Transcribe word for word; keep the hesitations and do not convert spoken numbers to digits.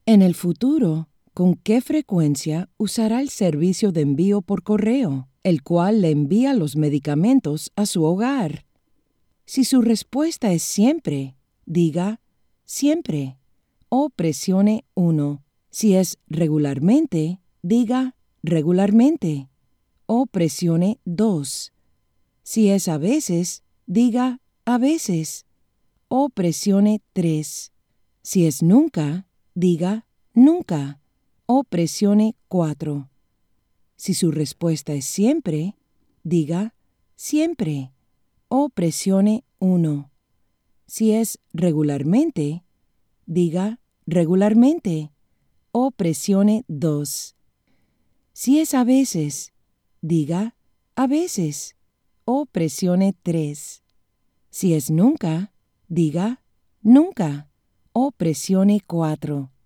En el futuro, ¿con qué frecuencia usará el servicio de envío por correo, el cual le envía los medicamentos a su hogar? Si su respuesta es siempre, diga siempre o presione uno. Si es regularmente, diga regularmente o presione dos. Si es a veces, diga a veces o presione tres. Si es nunca, diga nunca o presione cuatro. Si su respuesta es siempre, diga siempre o presione uno. Si es regularmente, diga regularmente o presione dos. Si es a veces, diga a veces o presione tres. Si es nunca, diga nunca o presione cuatro.